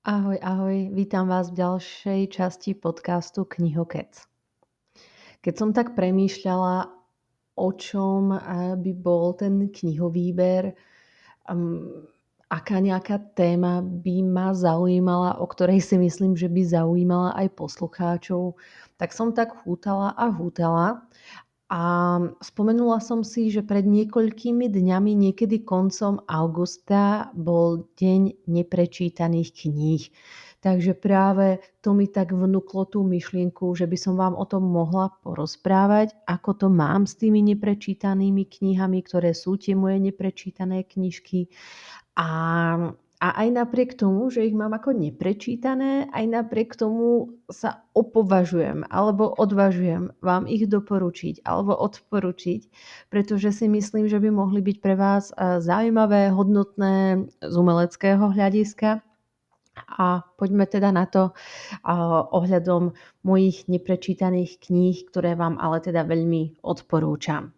Ahoj, ahoj, vítam vás v ďalšej časti podcastu Knihokec. Keď som tak premýšľala, o čom by bol ten knihovýber, um, aká nejaká téma by ma zaujímala, o ktorej si myslím, že by zaujímala aj poslucháčov, tak som tak hútala a hútala a spomenula som si, že pred niekoľkými dňami, niekedy koncom augusta, bol deň neprečítaných kníh. Takže práve to mi tak vnúklo tú myšlienku, že by som vám o tom mohla porozprávať, ako to mám s tými neprečítanými knihami, ktoré sú tie moje neprečítané knižky. A aj napriek tomu, že ich mám ako neprečítané, aj napriek tomu sa opovažujem alebo odvažujem vám ich doporučiť alebo odporučiť, pretože si myslím, že by mohli byť pre vás zaujímavé, hodnotné z umeleckého hľadiska. A poďme teda na to ohľadom mojich neprečítaných kníh, ktoré vám ale teda veľmi odporúčam.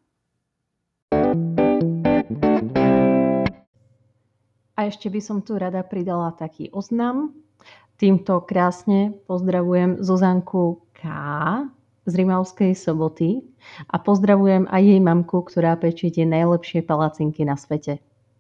A ešte by som tu rada pridala taký oznam. Týmto krásne pozdravujem Zuzanku K. z Rimavskej Soboty a pozdravujem aj jej mamku, ktorá pečie tie najlepšie palacinky na svete.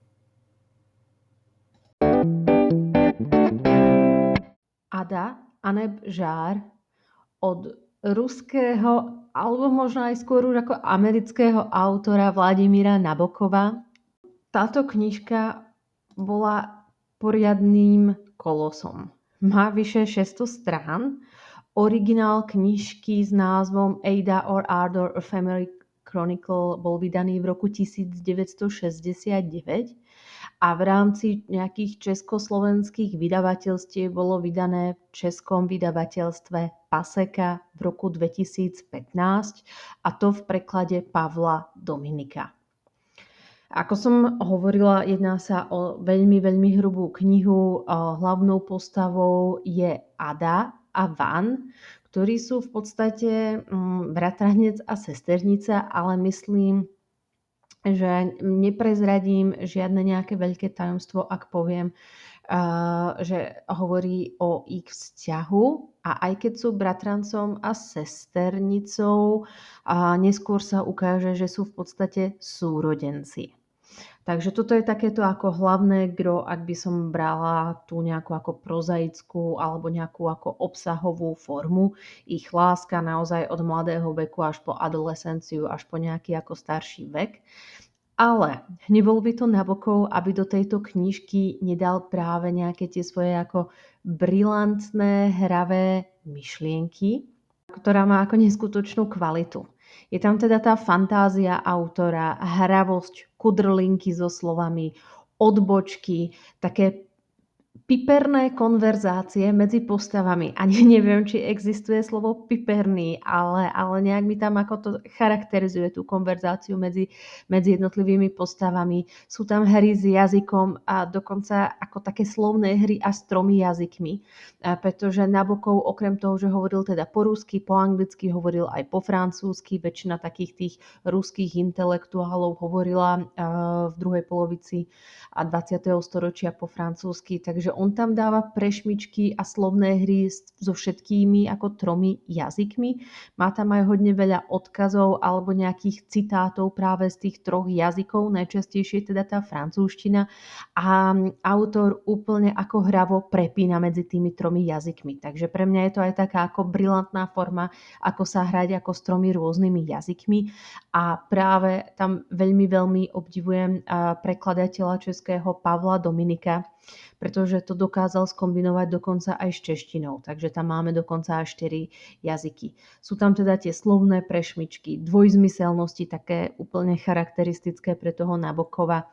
Ada aneb žár od ruského, alebo možno aj skôr už ako amerického autora Vladimíra Nabokova. Táto knižka bola poriadnym kolosom. Má vyše 600 strán. Originál knižky s názvom Ada or Ardor a Family Chronicle bol vydaný v roku 1969 a v rámci nejakých československých vydavateľstiev bolo vydané v českom vydavateľstve Paseka v roku 2015 a to v preklade Pavla Dominika. Ako som hovorila, jedná sa o veľmi, veľmi hrubú knihu. Hlavnou postavou je Ada a Van, ktorí sú v podstate bratranec a sesternica, ale myslím, že neprezradím žiadne nejaké veľké tajomstvo, ak poviem, že hovorí o ich vzťahu a aj keď sú bratrancom a sesternicou, neskôr sa ukáže, že sú v podstate súrodenci. Takže toto je takéto ako hlavné gro, ak by som brala tú nejakú ako prozaickú alebo nejakú ako obsahovú formu. Ich láska naozaj od mladého veku až po adolescenciu, až po nejaký ako starší vek. Ale nebol by to Nabokov, aby do tejto knižky nedal práve nejaké tie svoje ako brilantné, hravé myšlienky, ktorá má ako neskutočnú kvalitu. Je tam teda tá fantázia autora, hravosť, kudrlinky so slovami, odbočky, také piperné konverzácie medzi postavami. Ani neviem, či existuje slovo piperný, ale nejak mi tam ako to charakterizuje tú konverzáciu medzi jednotlivými postavami. Sú tam hry s jazykom a dokonca ako také slovné hry a s 3 jazykmi. Pretože Nabokov okrem toho, že hovoril teda po rusky, po anglicky, hovoril aj po francúzsky. Väčšina takých tých ruských intelektuálov hovorila v druhej polovici 20. storočia po francúzsky, takže on tam dáva prešmičky a slovné hry so všetkými ako 3 jazykmi. Má tam aj hodne veľa odkazov alebo nejakých citátov práve z tých 3 jazykov, najčastejšie teda tá francúzština a autor úplne ako hravo prepína medzi tými 3 jazykmi. Takže pre mňa je to aj taká ako brilantná forma, ako sa hrať ako s 3 rôznymi jazykmi a práve tam veľmi, veľmi obdivujem prekladateľa českého Pavla Dominika, pretože to dokázal skombinovať dokonca aj s češtinou, takže tam máme dokonca až 4 jazyky. Sú tam teda tie slovné prešmičky, dvojzmyselnosti, také úplne charakteristické pre toho Nabokova.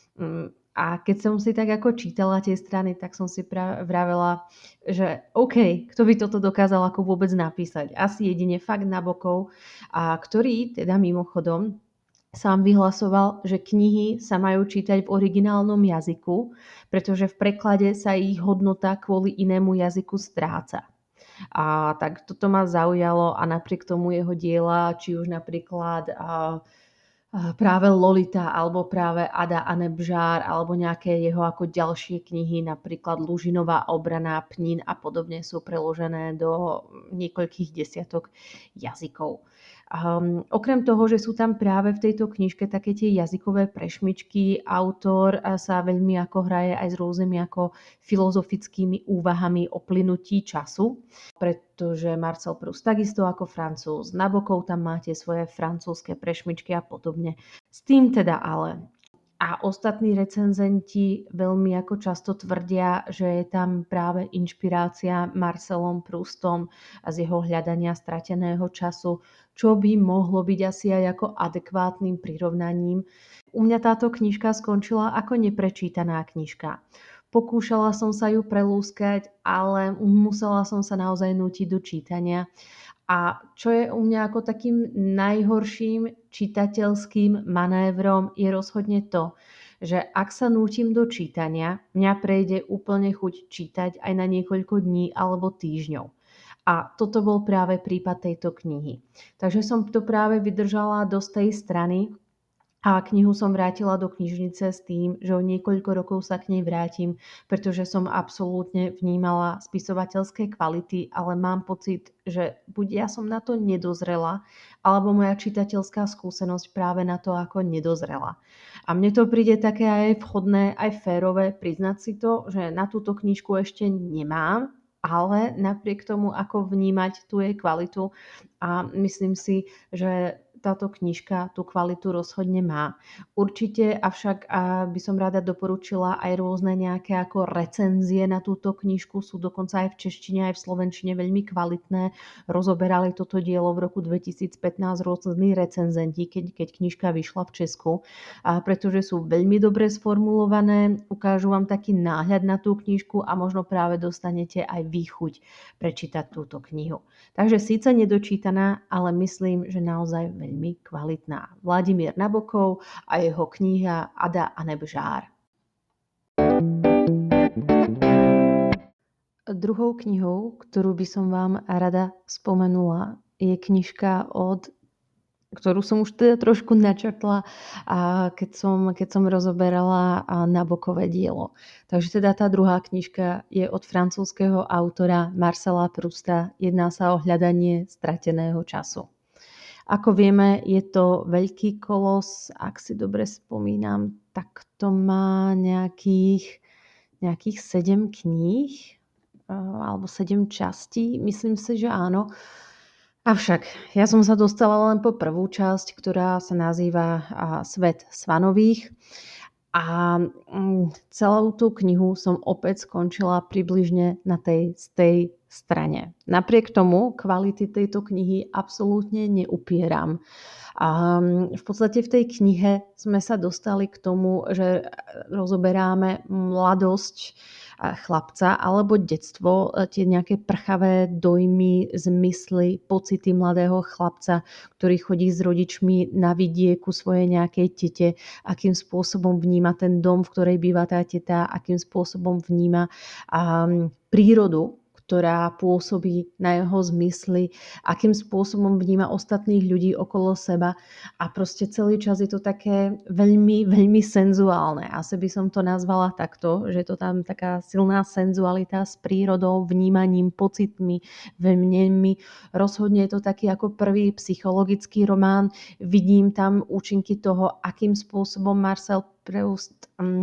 A keď som si tak ako čítala tie strany, tak som si vravela, že OK, kto by toto dokázal ako vôbec napísať? Asi jedine fakt Nabokov, ktorý teda mimochodom sám vyhlasoval, že knihy sa majú čítať v originálnom jazyku, pretože v preklade sa ich hodnota kvôli inému jazyku stráca. A tak toto ma zaujalo a napriek tomu jeho diela, či už napríklad práve Lolita alebo práve Ada a Nebžár alebo nejaké jeho ako ďalšie knihy, napríklad Lužinová obrana, Pnín a podobne sú preložené do niekoľkých desiatok jazykov. Okrem toho, že sú tam práve v tejto knižke také tie jazykové prešmičky, autor sa veľmi ako hraje aj s rôznymi ako filozofickými úvahami o plynutí času, pretože Marcel Proust takisto ako Francúz Nabokov tam máte svoje francúzske prešmičky a podobne. S tým teda ale a ostatní recenzenti veľmi ako často tvrdia, že je tam práve inšpirácia Marcelom Proustom a z jeho hľadania strateného času, čo by mohlo byť asi aj ako adekvátnym prirovnaním. U mňa táto knižka skončila ako neprečítaná knižka. Pokúšala som sa ju prelúskať, ale musela som sa naozaj nútiť do čítania. A čo je u mňa ako takým najhorším čitateľským manévrom je rozhodne to, že ak sa nútim do čítania, mňa prejde úplne chuť čítať aj na niekoľko dní alebo týždňov. A toto bol práve prípad tejto knihy. Takže som to práve vydržala do tej strany a knihu som vrátila do knižnice s tým, že o niekoľko rokov sa k nej vrátim, pretože som absolútne vnímala spisovateľské kvality, ale mám pocit, že buď ja som na to nedozrela, alebo moja čitateľská skúsenosť práve na to ako nedozrela. A mne to príde také aj vhodné, aj férové priznať si to, že na túto knižku ešte nemám, ale napriek tomu, ako vnímať tú jej kvalitu a myslím si, že táto knižka tú kvalitu rozhodne má. Určite avšak by som rada doporučila aj rôzne nejaké ako recenzie na túto knižku. Sú dokonca aj v češtine, aj v slovenčine veľmi kvalitné. Rozoberali toto dielo v roku 2015 rôzni recenzenti, keď knižka vyšla v Česku, pretože sú veľmi dobre sformulované, ukážu vám taký náhľad na tú knižku a možno práve dostanete aj výchuť prečítať túto knihu. Takže síce nedočítaná, ale myslím, že naozaj veľmi kvalitná. Vladimír Nabokov a jeho kniha Ada a Nebžár. Druhou knihou, ktorú by som vám rada spomenula, je knižka ktorú som už teda trošku načrtla, keď som rozoberala Nabokové dielo. Takže teda tá druhá knižka je od francúzskeho autora Marcela Prousta. Jedná sa o hľadanie strateného času. Ako vieme, je to veľký kolos, ak si dobre spomínam, tak to má nejakých 7 kníh alebo 7 častí, myslím si, že áno. Avšak ja som sa dostala len po prvú časť, ktorá sa nazýva Svet Svanových. A celú tú knihu som opäť skončila približne na tej strane. Napriek tomu kvality tejto knihy absolútne neupieram. V podstate v tej knihe sme sa dostali k tomu, že rozoberáme mladosť chlapca alebo detstvo, tie nejaké prchavé dojmy, zmysly, pocity mladého chlapca, ktorý chodí s rodičmi na vidieku svojej nejakej tete, akým spôsobom vníma ten dom, v ktorej býva tá teta, akým spôsobom vníma prírodu, ktorá pôsobí na jeho zmysly, akým spôsobom vníma ostatných ľudí okolo seba a proste celý čas je to také veľmi, veľmi senzuálne. Asi by som to nazvala takto, že je to tam taká silná senzualita s prírodou, vnímaním, pocitmi, vnemi. Rozhodne je to taký ako prvý psychologický román. Vidím tam účinky toho, akým spôsobom Marcel Proust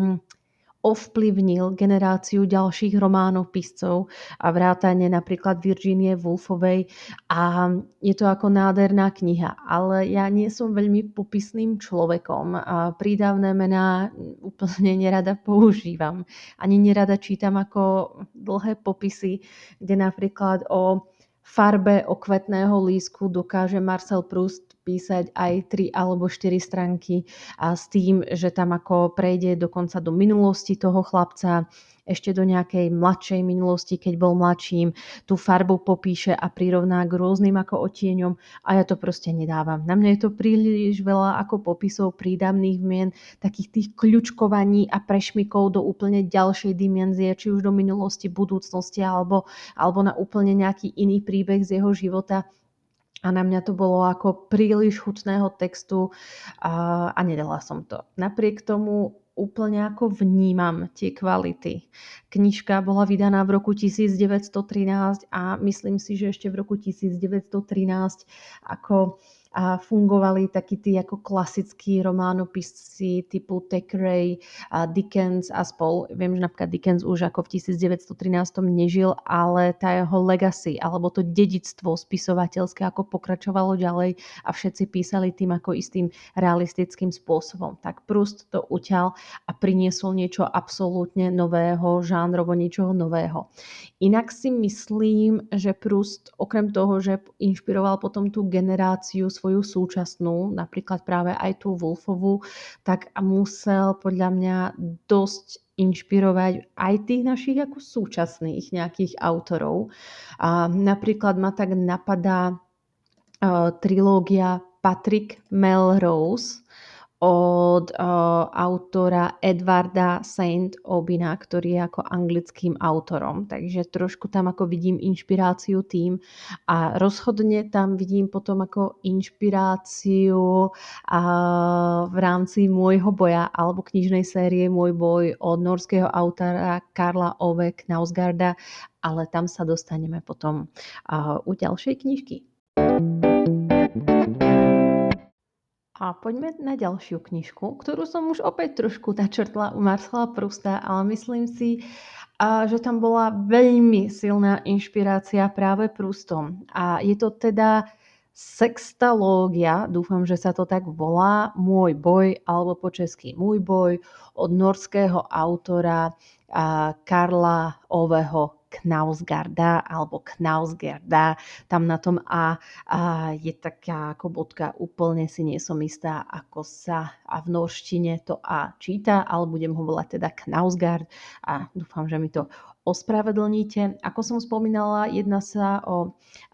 ovplyvnil generáciu ďalších románopiscov a vrátane napríklad Virginie Woolfovej a je to ako nádherná kniha, ale ja nie som veľmi popisným človekom a prídavné mená úplne nerada používam. Ani nerada čítam ako dlhé popisy, kde napríklad o farbe okvetného lístku dokáže Marcel Proust písať aj 3 alebo 4 stránky a s tým, že tam ako prejde dokonca do minulosti toho chlapca, ešte do nejakej mladšej minulosti, keď bol mladším, tú farbu popíše a prirovná k rôznym ako odtieňom a ja to proste nedávam. Na mňa je to príliš veľa ako popisov prídavných mien, takých tých kľučkovaní a prešmykov do úplne ďalšej dimenzie, či už do minulosti, budúcnosti alebo na úplne nejaký iný príbeh z jeho života. a na mňa to bolo ako príliš chutného textu a nedala som to. Napriek tomu úplne ako vnímam tie kvality. Knižka bola vydaná v roku 1913 a myslím si, že ešte v roku 1913 ako fungovali takí tí ako klasickí románopisci typu Thackeray, Dickens a spol. Viem, že napríklad Dickens už ako v 1913 nežil, ale tá jeho legacy alebo to dedičstvo spisovateľské ako pokračovalo ďalej a všetci písali tým ako istým realistickým spôsobom. Tak Proust to uťal a priniesol niečo absolútne nového, žánrovo niečoho nového. Inak si myslím, že Proust okrem toho, že inšpiroval potom tú generáciu svoju súčasnú, napríklad práve aj tú Woolfovú, tak musel podľa mňa dosť inšpirovať aj tých našich ako súčasných nejakých autorov. Napríklad ma tak napadá trilógia Patrick Melrose od autora Edwarda Saint Aubina, ktorý je ako anglickým autorom. Takže trošku tam ako vidím inšpiráciu tým a rozhodne tam vidím potom ako inšpiráciu v rámci Môjho boja alebo knižnej série Môj boj od norského autora Karla Ove Knausgarda, ale tam sa dostaneme potom u ďalšej knižky. A poďme na ďalšiu knižku, ktorú som už opäť trošku načrtla u Marcela Prousta, ale myslím si, že tam bola veľmi silná inšpirácia práve Proustom. A je to teda sextalógia, dúfam, že sa to tak volá, Môj boj, alebo po česky Môj boj, od norského autora Karla Oveho Knausgarda alebo Knausgarda. Tam na tom A je taká ako bodka, úplne si nie som istá, ako sa v norštine to A číta, ale budem ho volať teda Knausgard a dúfam, že mi to ospravedlníte. Ako som spomínala, jedná sa o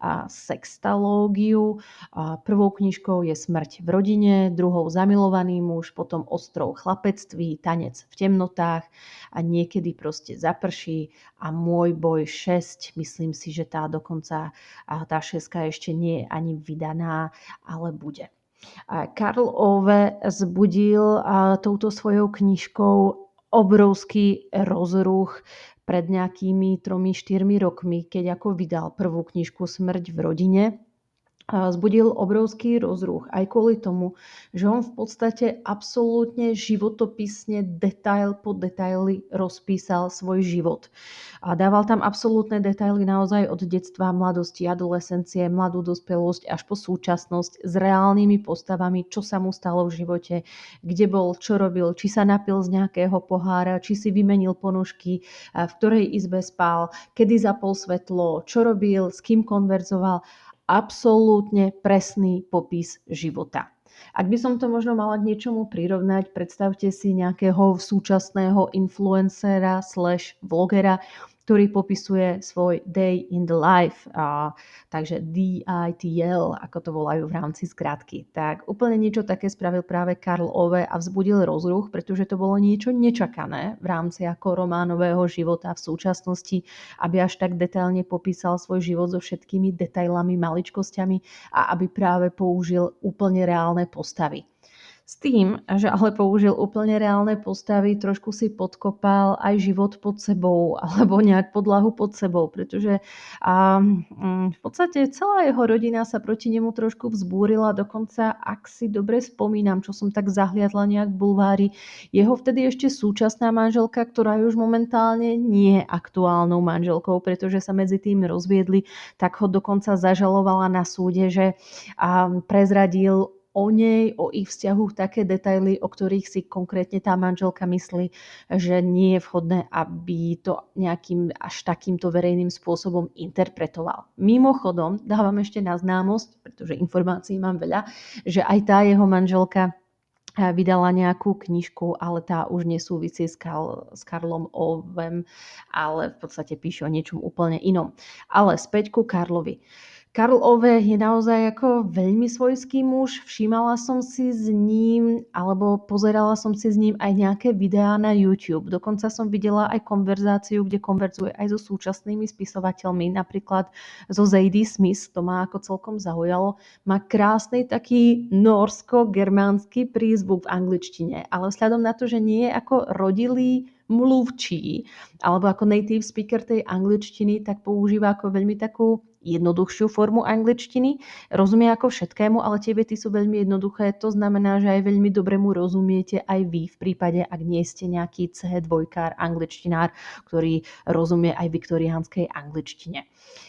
sextalógiu. Prvou knižkou je Smrť v rodine, druhou Zamilovaný muž, potom Ostrov chlapectví, Tanec v temnotách a Niekedy proste zaprší a Môj boj 6. Myslím si, že tá dokonca tá 6 ešte nie je ani vydaná, ale bude. Karl Ove zbudil touto svojou knižkou obrovský rozruch pred nejakými 3-4 rokmi, keď ako vydal prvú knižku Smrť v rodine. Zbudil obrovský rozruch aj kvôli tomu, že on v podstate absolútne životopisne detail po detaily rozpísal svoj život. A dával tam absolútne detaily naozaj od detstva, mladosti, adolescencie, mladú dospelosť až po súčasnosť s reálnymi postavami, čo sa mu stalo v živote, kde bol, čo robil, či sa napil z nejakého pohára, či si vymenil ponožky, v ktorej izbe spal, kedy zapol svetlo, čo robil, s kým konverzoval. Absolútne presný popis života. Ak by som to možno mala k niečomu prirovnať, predstavte si nejakého súčasného influencera / vlogera, ktorý popisuje svoj day in the life, takže DITL, ako to volajú v rámci skratky. Tak úplne niečo také spravil práve Karl Ove a vzbudil rozruch, pretože to bolo niečo nečakané v rámci ako románového života v súčasnosti, aby až tak detailne popísal svoj život so všetkými detailami, maličkosťami a aby práve použil úplne reálne postavy. S tým, že ale použil úplne reálne postavy, trošku si podkopal aj život pod sebou alebo nejak podlahu pod sebou, pretože v podstate celá jeho rodina sa proti nemu trošku vzbúrila, dokonca, ak si dobre spomínam, čo som tak zahliadla nejak v bulvári, jeho vtedy ešte súčasná manželka, ktorá je už momentálne nie je aktuálnou manželkou, pretože sa medzi tým rozviedli, tak ho dokonca zažalovala na súde, že prezradil o nej, o ich vzťahu také detaily, o ktorých si konkrétne tá manželka myslí, že nie je vhodné, aby to nejakým až takýmto verejným spôsobom interpretoval. Mimochodom, dávam ešte na známosť, pretože informácií mám veľa, že aj tá jeho manželka vydala nejakú knižku, ale tá už nesúvisí s Karlom Ovem, ale v podstate píše o niečom úplne inom. Ale späť ku Karlovi. Karl Ove je naozaj ako veľmi svojský muž. Všímala som si s ním, alebo pozerala som si s ním aj nejaké videá na YouTube. Dokonca som videla aj konverzáciu, kde konverzuje aj so súčasnými spisovateľmi, napríklad so Zadie Smith, to ma ako celkom zaujalo. Má krásny taký norsko-germánsky prízvuk v angličtine, ale vzhľadom na to, že nie je ako rodilý mluvčí alebo ako native speaker tej angličtiny, tak používa ako veľmi takú jednoduchšiu formu angličtiny. Rozumie ako všetkému, ale tie vety sú veľmi jednoduché. To znamená, že aj veľmi dobre mu rozumiete aj vy v prípade, ak nie ste nejaký C2 angličtinár, ktorý rozumie aj viktoriánskej angličtine.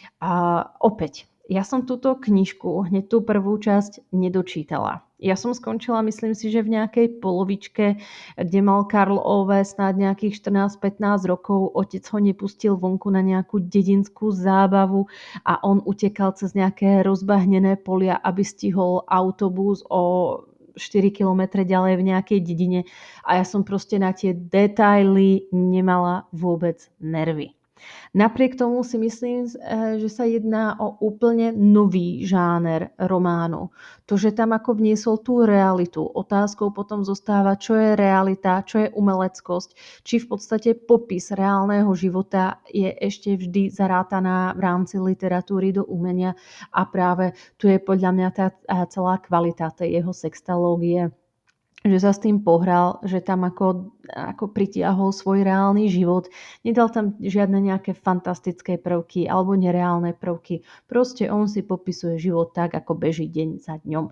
A opäť, ja som túto knižku, hneď tú prvú časť, nedočítala. Ja som skončila, myslím si, že v nejakej polovičke, kde mal Karl Ove snáď nejakých 14-15 rokov. Otec ho nepustil vonku na nejakú dedinskú zábavu a on utekal cez nejaké rozbahnené polia, aby stihol autobus o 4 kilometre ďalej v nejakej dedine. A ja som proste na tie detaily nemala vôbec nervy. Napriek tomu si myslím, že sa jedná o úplne nový žáner románu. To, že tam ako vniesol tú realitu. Otázkou potom zostáva, čo je realita, čo je umeleckosť, či v podstate popis reálneho života je ešte vždy zarátaná v rámci literatúry do umenia a práve tu je podľa mňa tá celá kvalita tej jeho sextalógie, že sa s tým pohral, že tam ako pritiahol svoj reálny život. Nedal tam žiadne nejaké fantastické prvky alebo nereálne prvky. Proste on si popisuje život tak, ako beží deň za dňom.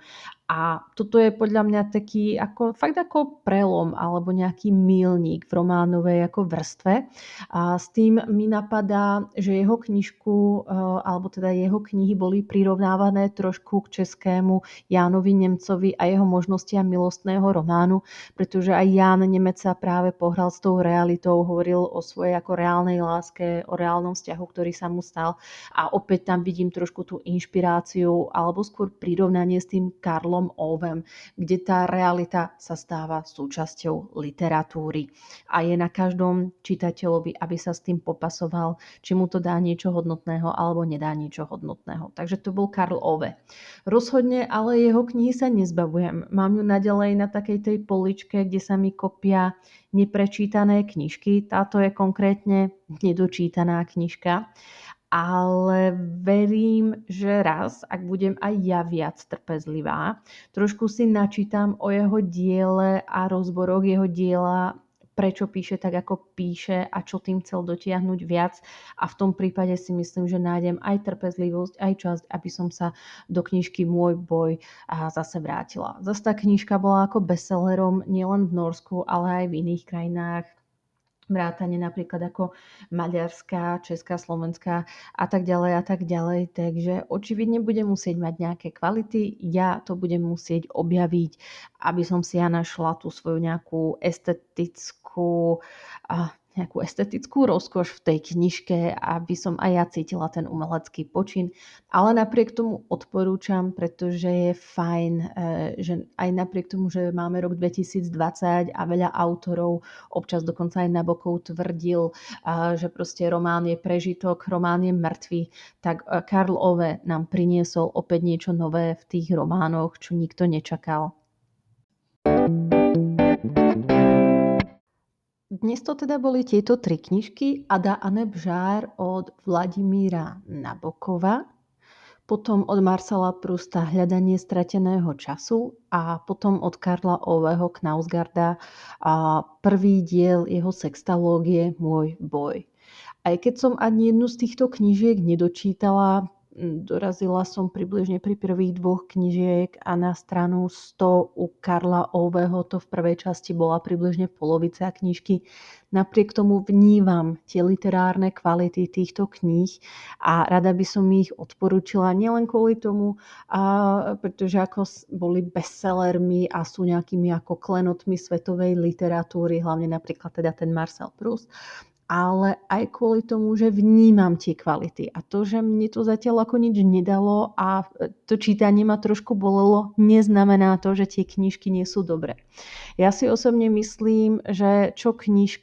A toto je podľa mňa taký fakt ako prelom alebo nejaký míľnik v románovej ako vrstve. A s tým mi napadá, že jeho knižku, alebo teda jeho knihy boli prirovnávané trošku k českému Jánovi Nemcovi a jeho možnostiam milostného románu, pretože aj Ján Nemec sa práve pohral s tou realitou, hovoril o svojej ako reálnej láske, o reálnom vzťahu, ktorý sa mu stal. A opäť tam vidím trošku tú inšpiráciu alebo skôr prirovnanie s tým Karlom Ovem, kde tá realita sa stáva súčasťou literatúry. A je na každom čitateľovi, aby sa s tým popasoval, či mu to dá niečo hodnotného alebo nedá niečo hodnotného. Takže to bol Karl Ove. Rozhodne ale jeho knihy sa nezbavujem. Mám ju naďalej na takej tej poličke, kde sa mi kopia neprečítané knižky. Táto je konkrétne nedočítaná knižka. Ale verím, že raz, ak budem aj ja viac trpezlivá, trošku si načítam o jeho diele a rozboroch jeho diela, prečo píše tak, ako píše a čo tým chcel dotiahnuť viac. A v tom prípade si myslím, že nájdem aj trpezlivosť, aj časť, aby som sa do knižky Môj boj zase vrátila. Zase tá knižka bola ako bestsellerom nielen v Norsku, ale aj v iných krajinách. Vrátane napríklad ako Maďarská, Česká, Slovenská a tak ďalej a tak ďalej. Takže očividne budem musieť mať nejaké kvality. Ja to budem musieť objaviť, aby som si ja našla tú svoju nejakú estetickú rozkoš v tej knižke, aby som aj ja cítila ten umelecký počin. Ale napriek tomu odporúčam, pretože je fajn, že aj napriek tomu, že máme rok 2020 a veľa autorov, občas dokonca aj Nabokov tvrdil, že proste román je prežitok, román je mŕtvý, tak Karl Ove nám priniesol opäť niečo nové v tých románoch, čo nikto nečakal. Dnes to teda boli tieto 3 knižky: Ada a neb Žár od Vladimíra Nabokova, potom od Marcela Prousta Hľadanie strateného času a potom od Karla Oveho Knausgarda prvý diel jeho sextalógie Môj boj. Aj keď som ani jednu z týchto knížiek nedočítala, dorazila som približne pri prvých 2 knižiek a na stranu 100 u Karla Oveho to v prvej časti bola približne polovica knižky. Napriek tomu vnímam tie literárne kvality týchto kníh a rada by som ich odporúčila nielen kvôli tomu, pretože ako boli bestsellermi a sú nejakými ako klenotmi svetovej literatúry, hlavne napríklad teda ten Marcel Proust, ale aj kvôli tomu, že vnímam tie kvality. A to, že mne to zatiaľ ako nič nedalo a to čítanie ma trošku bolelo, neznamená to, že tie knižky nie sú dobré. Ja si osobne myslím, že čo knižka,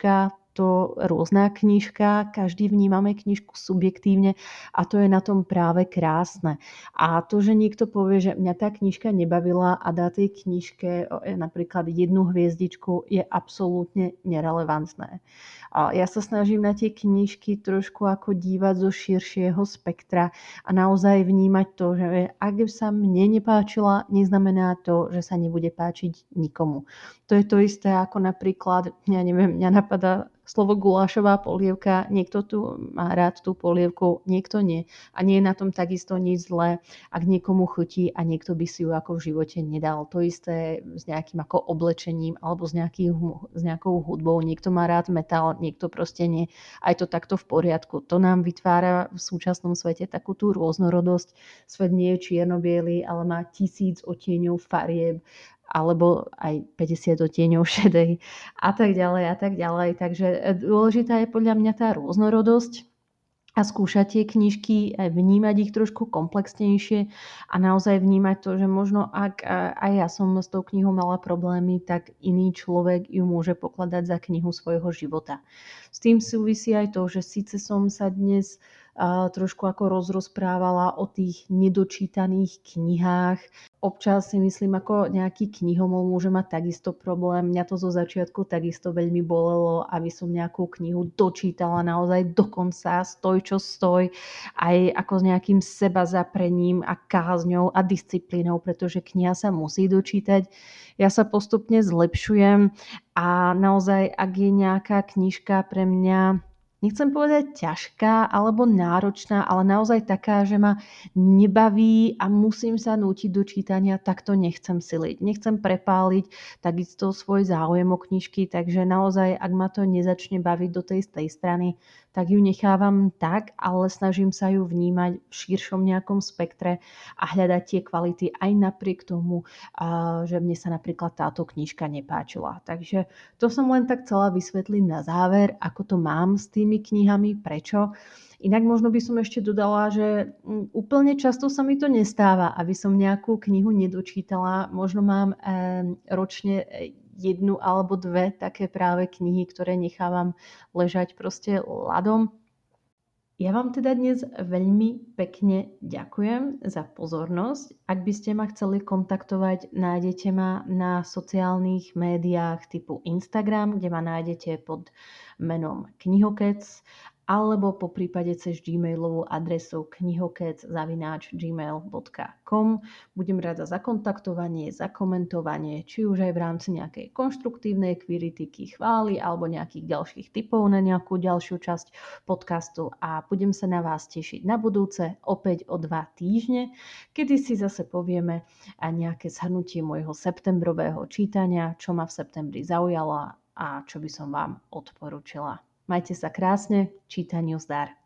to rôzna knižka, každý vnímame knižku subjektívne a to je na tom práve krásne. A to, že niekto povie, že mňa tá knižka nebavila a dá tej knižke napríklad 1 hviezdičku, je absolútne nerelevantné. A ja sa snažím na tie knižky trošku ako dívať zo širšieho spektra a naozaj vnímať to, že ak sa mne nepáčila, neznamená to, že sa nebude páčiť nikomu. To je to isté ako napríklad, ja neviem, mňa napadá slovo gulášová polievka, niekto tu má rád tú polievku, niekto nie. A nie je na tom takisto nič zlé, ak niekomu chutí a niekto by si ju ako v živote nedal. To isté s nejakým ako oblečením alebo s nejakou hudbou. Niekto má rád metal, niekto proste nie. A je to takto v poriadku. To nám vytvára v súčasnom svete takú tú rôznorodosť. Svet nie je čierno-biely, ale má 1000 odtieňov farieb alebo aj 50 odtieňov šedej a tak ďalej a tak ďalej. Takže dôležitá je podľa mňa tá rôznorodosť a skúšať tie knižky, vnímať ich trošku komplexnejšie a naozaj vnímať to, že možno ak aj ja som s tou knihou mala problémy, tak iný človek ju môže pokladať za knihu svojho života. S tým súvisí aj to, že síce som sa dnes trošku ako rozprávala o tých nedočítaných knihách. Občas si myslím, ako nejaký knihomol môže mať takisto problém. Mňa to zo začiatku takisto veľmi bolelo, aby som nejakú knihu dočítala naozaj do konca, stoj čo stoj, aj ako s nejakým sebazaprením a kázňou a disciplínou, pretože kniha sa musí dočítať. Ja sa postupne zlepšujem a naozaj, ak je nejaká knižka pre mňa, nechcem povedať ťažká alebo náročná, ale naozaj taká, že ma nebaví a musím sa nútiť do čítania, tak to nechcem siliť. Nechcem prepáliť takisto svoj záujem o knižky, takže naozaj, ak ma to nezačne baviť do tej strany, tak ju nechávam tak, ale snažím sa ju vnímať v širšom nejakom spektre a hľadať tie kvality aj napriek tomu, že mne sa napríklad táto knižka nepáčila. Takže to som len tak chcela vysvetliť na záver, ako to mám s tými knihami, prečo. Inak možno by som ešte dodala, že úplne často sa mi to nestáva, aby som nejakú knihu nedočítala. Možno mám ročne 1 alebo 2 také práve knihy, ktoré nechávam ležať proste ľadom. Ja vám teda dnes veľmi pekne ďakujem za pozornosť. Ak by ste ma chceli kontaktovať, nájdete ma na sociálnych médiách typu Instagram, kde ma nájdete pod menom Knihokec, alebo po prípade cez gmailovú adresu knihokec@gmail.com. Budem rada za kontaktovanie, za komentovanie, či už aj v rámci nejakej konštruktívnej kritiky, chvály alebo nejakých ďalších tipov na nejakú ďalšiu časť podcastu a budem sa na vás tešiť na budúce, opäť o 2 týždne, kedy si zase povieme nejaké zhrnutie môjho septembrového čítania, čo ma v septembri zaujalo a čo by som vám odporúčila. Majte sa krásne, čítaniu zdar.